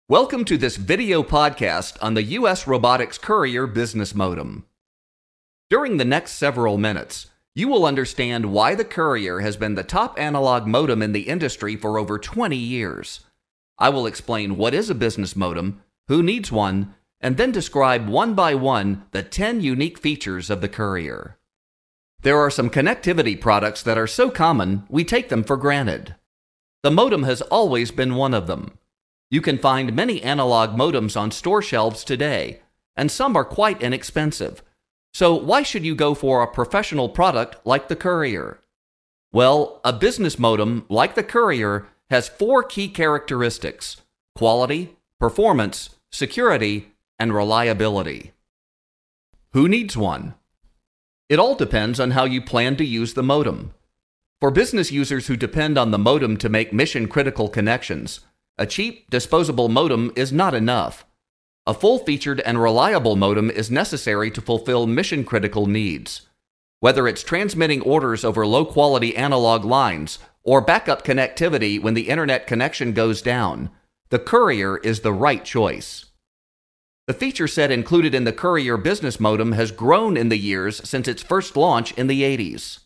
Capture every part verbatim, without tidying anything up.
Welcome to this video podcast on the U S Robotics Courier Business Modem. During the next several minutes, you will understand why the Courier has been the top analog modem in the industry for over twenty years. I will explain what is a business modem, who needs one, and then describe one by one the ten unique features of the Courier. There are some connectivity products that are so common we take them for granted. The modem has always been one of them. You can find many analog modems on store shelves today, and some are quite inexpensive. So why should you go for a professional product like the Courier? Well, a business modem like the Courier has four key characteristics: quality, performance, security, and reliability. Who needs one? It all depends on how you plan to use the modem. For business users who depend on the modem to make mission-critical connections, a cheap, disposable modem is not enough. A full-featured and reliable modem is necessary to fulfill mission-critical needs. Whether it's transmitting orders over low-quality analog lines or backup connectivity when the internet connection goes down, the Courier is the right choice. The feature set included in the Courier business modem has grown in the years since its first launch in the eighties.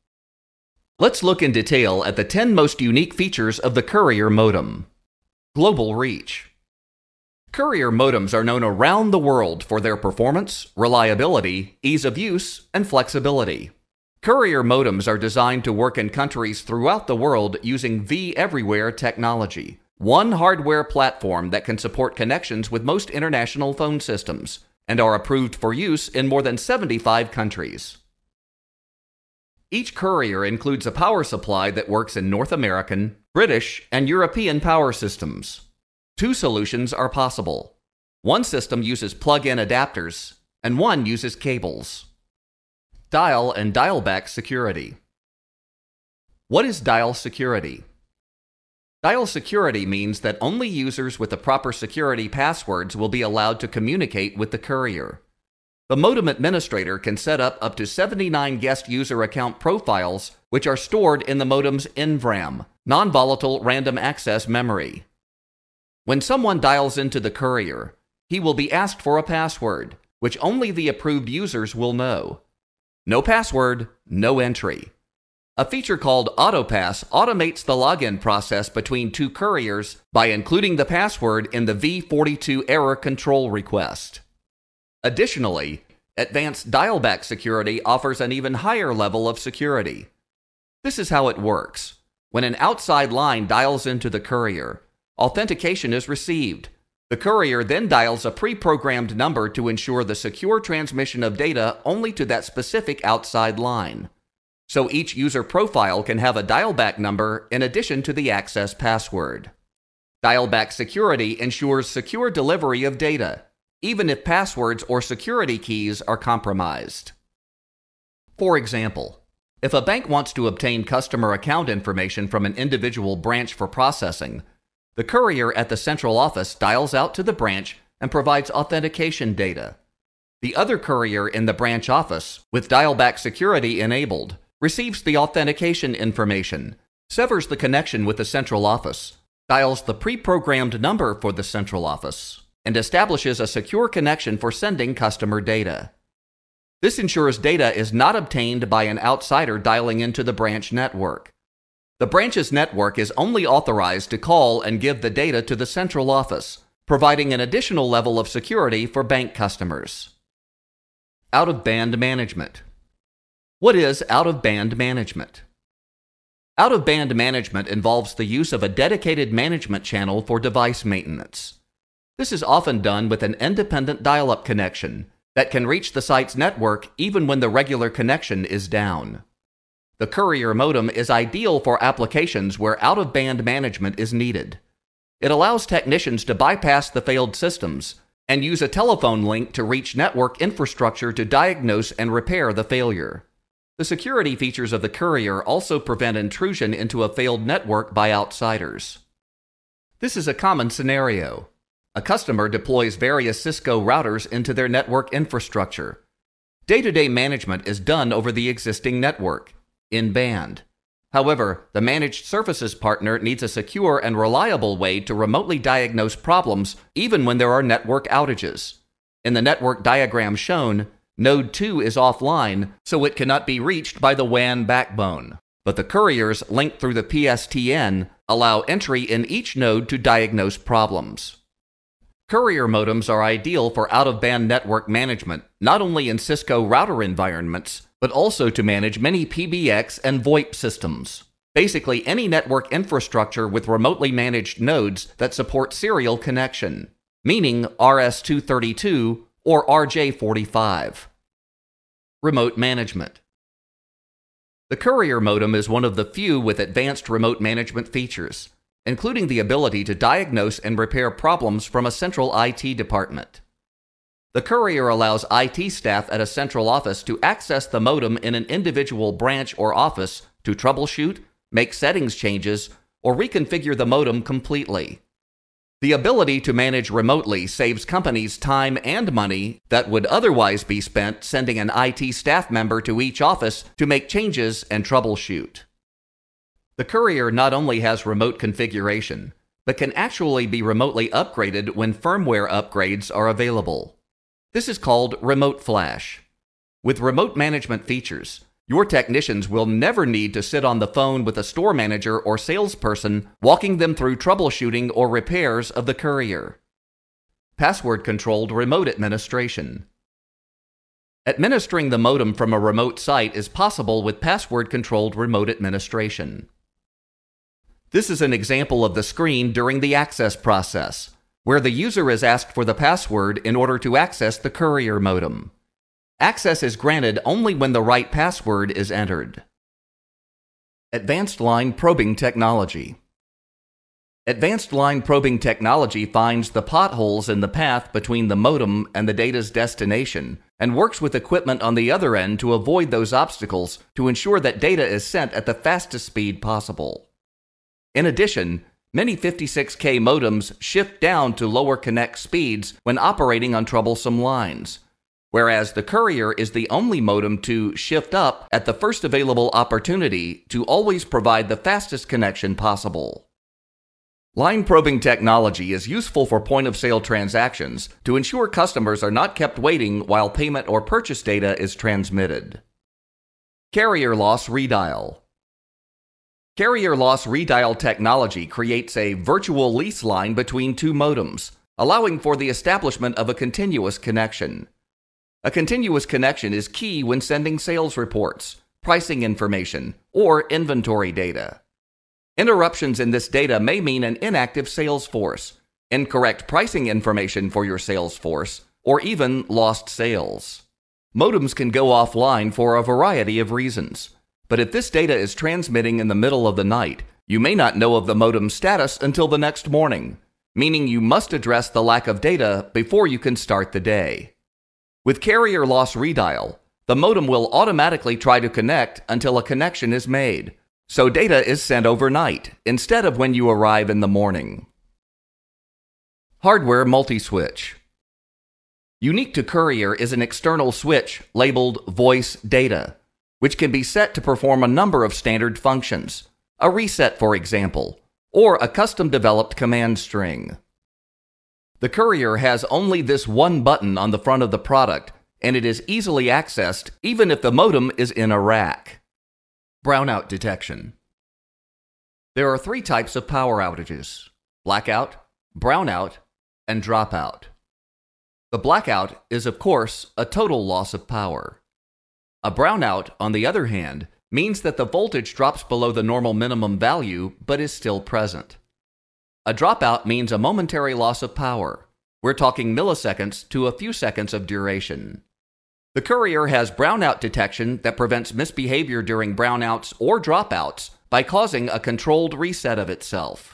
Let's look in detail at the ten most unique features of the Courier modem. Global reach. Courier modems are known around the world for their performance, reliability, ease of use, and flexibility. Courier modems are designed to work in countries throughout the world using V Everywhere technology, one hardware platform that can support connections with most international phone systems, and are approved for use in more than seventy-five countries. Each Courier includes a power supply that works in North American, British, and European power systems. Two solutions are possible. One system uses plug-in adapters, and one uses cables. Dial and dial-back security. What is dial security? Dial security means that only users with the proper security passwords will be allowed to communicate with the Courier. The modem administrator can set up up to seventy-nine guest user account profiles, which are stored in the modem's N V R A M, non-volatile random access memory. When someone dials into the Courier, he will be asked for a password, which only the approved users will know. No password, no entry. A feature called AutoPass automates the login process between two Couriers by including the password in the V forty-two error control request. Additionally, advanced dial-back security offers an even higher level of security. This is how it works. When an outside line dials into the Courier, authentication is received. The Courier then dials a pre-programmed number to ensure the secure transmission of data only to that specific outside line. So each user profile can have a dial-back number in addition to the access password. Dial-back security ensures secure delivery of data, even if passwords or security keys are compromised. For example, if a bank wants to obtain customer account information from an individual branch for processing, the Courier at the central office dials out to the branch and provides authentication data. The other Courier in the branch office, with dial-back security enabled, receives the authentication information, severs the connection with the central office, dials the pre-programmed number for the central office, and establishes a secure connection for sending customer data. This ensures data is not obtained by an outsider dialing into the branch network. The branch's network is only authorized to call and give the data to the central office, providing an additional level of security for bank customers. Out-of-band management. What is out-of-band management? Out-of-band management involves the use of a dedicated management channel for device maintenance. This is often done with an independent dial-up connection that can reach the site's network even when the regular connection is down. The Courier modem is ideal for applications where out-of-band management is needed. It allows technicians to bypass the failed systems and use a telephone link to reach network infrastructure to diagnose and repair the failure. The security features of the Courier also prevent intrusion into a failed network by outsiders. This is a common scenario. A customer deploys various Cisco routers into their network infrastructure. Day-to-day management is done over the existing network, in band. However, the managed services partner needs a secure and reliable way to remotely diagnose problems even when there are network outages. In the network diagram shown, Node two is offline, so it cannot be reached by the W A N backbone. But the couriers linked through the P S T N allow entry in each node to diagnose problems. Courier modems are ideal for out-of-band network management, not only in Cisco router environments, but also to manage many P B X and VoIP systems. Basically, any network infrastructure with remotely managed nodes that support serial connection, meaning R S two thirty-two or R J forty-five. Remote management. The courier modem is one of the few with advanced remote management features, including the ability to diagnose and repair problems from a central I T department. The courier allows I T staff at a central office to access the modem in an individual branch or office to troubleshoot, make settings changes, or reconfigure the modem completely. The ability to manage remotely saves companies time and money that would otherwise be spent sending an I T staff member to each office to make changes and troubleshoot. The courier not only has remote configuration, but can actually be remotely upgraded when firmware upgrades are available. This is called Remote Flash. With remote management features, your technicians will never need to sit on the phone with a store manager or salesperson walking them through troubleshooting or repairs of the courier. Password-controlled remote administration. Administering the modem from a remote site is possible with password-controlled remote administration. This is an example of the screen during the access process, where the user is asked for the password in order to access the courier modem. Access is granted only when the right password is entered. Advanced line probing technology. Advanced line probing technology finds the potholes in the path between the modem and the data's destination and works with equipment on the other end to avoid those obstacles to ensure that data is sent at the fastest speed possible. In addition, many fifty-six K modems shift down to lower connect speeds when operating on troublesome lines, whereas the courier is the only modem to shift up at the first available opportunity to always provide the fastest connection possible. Line probing technology is useful for point-of-sale transactions to ensure customers are not kept waiting while payment or purchase data is transmitted. Carrier loss redial. Carrier loss redial technology creates a virtual lease line between two modems, allowing for the establishment of a continuous connection. A continuous connection is key when sending sales reports, pricing information, or inventory data. Interruptions in this data may mean an inactive sales force, incorrect pricing information for your sales force, or even lost sales. Modems can go offline for a variety of reasons, but if this data is transmitting in the middle of the night, you may not know of the modem's status until the next morning, meaning you must address the lack of data before you can start the day. With carrier loss redial, the modem will automatically try to connect until a connection is made, so data is sent overnight instead of when you arrive in the morning. Hardware multi-switch. Unique to Courier is an external switch labeled Voice Data, which can be set to perform a number of standard functions, a reset for example, or a custom-developed command string. The Courier has only this one button on the front of the product, and it is easily accessed even if the modem is in a rack. Brownout detection. There are three types of power outages: blackout, brownout, and dropout. The blackout is, of course, a total loss of power. A brownout, on the other hand, means that the voltage drops below the normal minimum value but is still present. A dropout means a momentary loss of power. We're talking milliseconds to a few seconds of duration. The Courier has brownout detection that prevents misbehavior during brownouts or dropouts by causing a controlled reset of itself.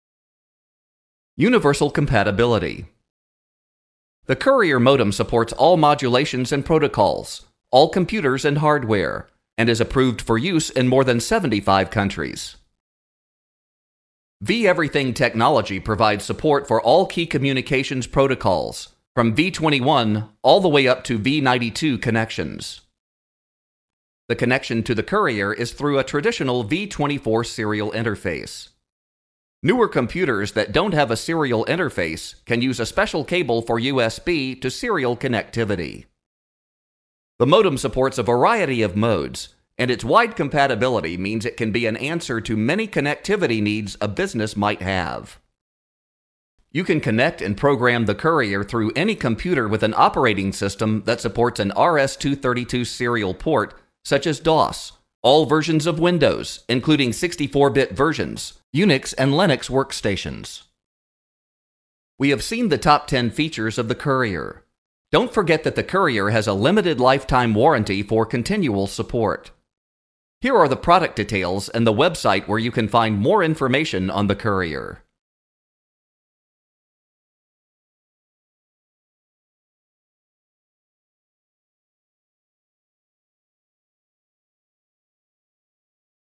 Universal compatibility. The Courier modem supports all modulations and protocols, all computers and hardware, and is approved for use in more than seventy-five countries. vEverything technology provides support for all key communications protocols, from V twenty-one all the way up to V ninety-two connections. The connection to the Courier is through a traditional V twenty-four serial interface. Newer computers that don't have a serial interface can use a special cable for U S B to serial connectivity. The modem supports a variety of modes, and its wide compatibility means it can be an answer to many connectivity needs a business might have. You can connect and program the Courier through any computer with an operating system that supports an R S two thirty-two serial port, such as DOS, all versions of Windows, including sixty-four bit versions, Unix and Linux workstations. We have seen the top ten features of the Courier. Don't forget that the Courier has a limited lifetime warranty for continual support. Here are the product details and the website where you can find more information on the Courier.